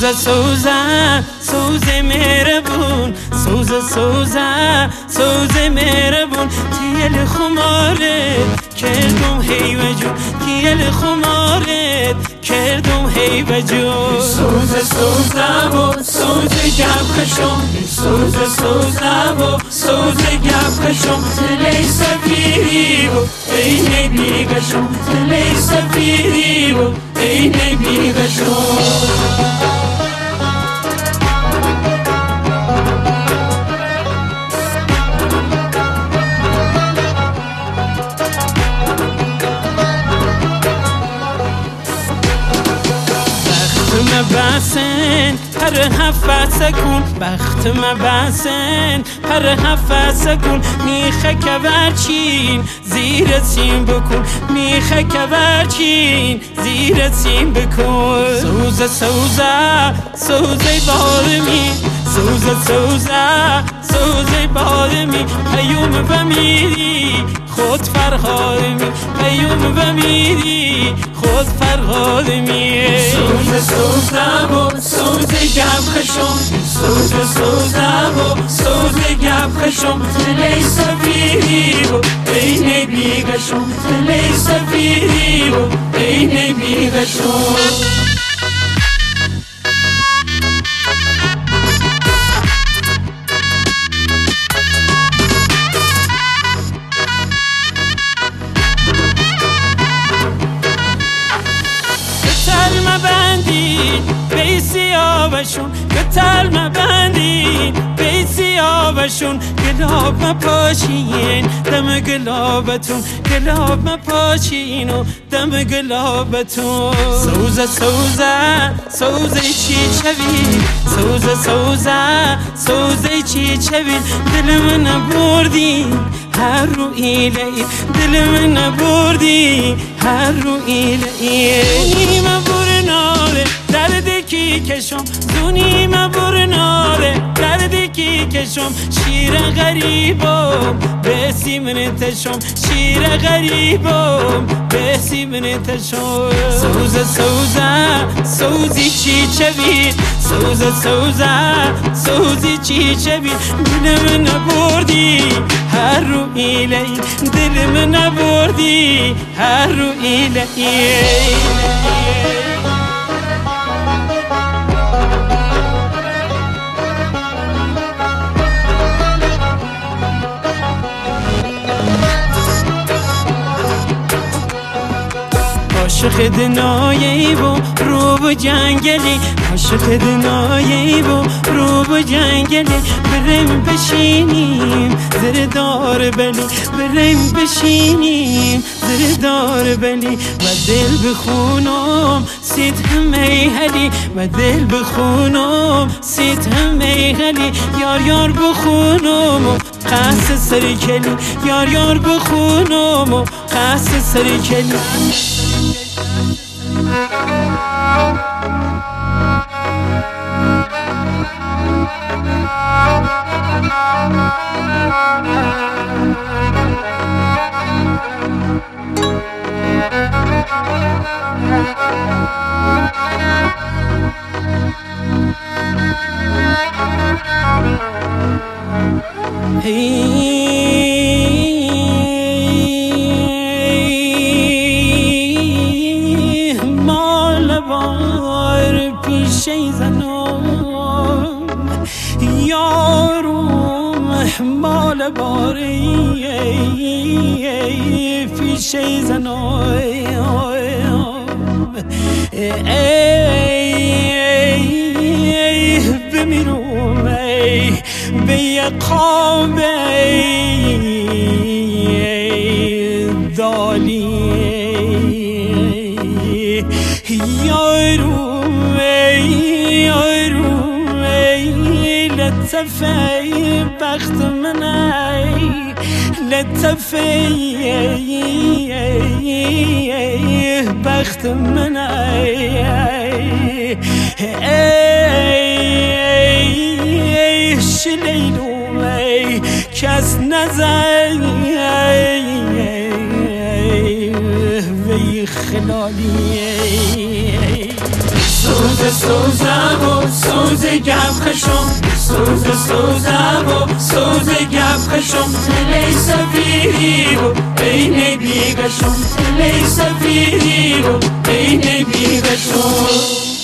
سوز مهربون سوز مهربون تیل خمارت کردم هی و جون تیل خمارت کردم هی و جون سوزم و سوز گم خشم سوز گم خشم تلی سفیری و این بیگشم تلی سفیری و این بیگشم بسن پر هفت سکون بخت بسن پر هفت سکون میخه کورچین زیر سیم بکن میخه کورچین زیر سیم بکن سوزه بارمی سوزه بارمی پیوم و میری خود فرهادمی پیوم و میری خود فرهادمی سوزم و سوز گم خشم سوزم و سوز گم خشم تلی سفیری و این بیگشم تلی سفیری و این بیگشم سیاوشون کتر مبندین بی سیاوشون گلاب مپاشین دم گلابتون گلاب مپاشین و دم گلابتون سوزه چی چوین سوزه چی چوین دل من نبردین هر رو ایله دل من نبردین هر رو ایله نیمه برناره دردی کی کشم زونیم برناره دردی کی کشم شیر غریبم به سیمن تشم شیر غریبم به سیمن تشم سوزی چی چوین سوزی چی چوین دل من نبردی هر رو ایله دل من نبردی هر رو ایله عاشق دنایی و رو به جنگلی عاشق دنایی و رو به جنگلی بریم بشینیم زیر دار بلی بریم بشینیم زیر دار بلی و دل بخونم سید همه هلی و دل بخونم سید همه هلی یار بخونم و قصد سری کلی یار بخونم و قصد سری کلی مال بار پیشه زنم یارم مال باری پیشه زنم بمیرم به یقام دالی یارم لطفه بخت منی لطفه بخت منی شلیلوم کس نزن وی خلالیه سوزه و سوز گپ خشم سوز گپ خشم لی سفیری و این بیگشم لی سفیری و این بیگشم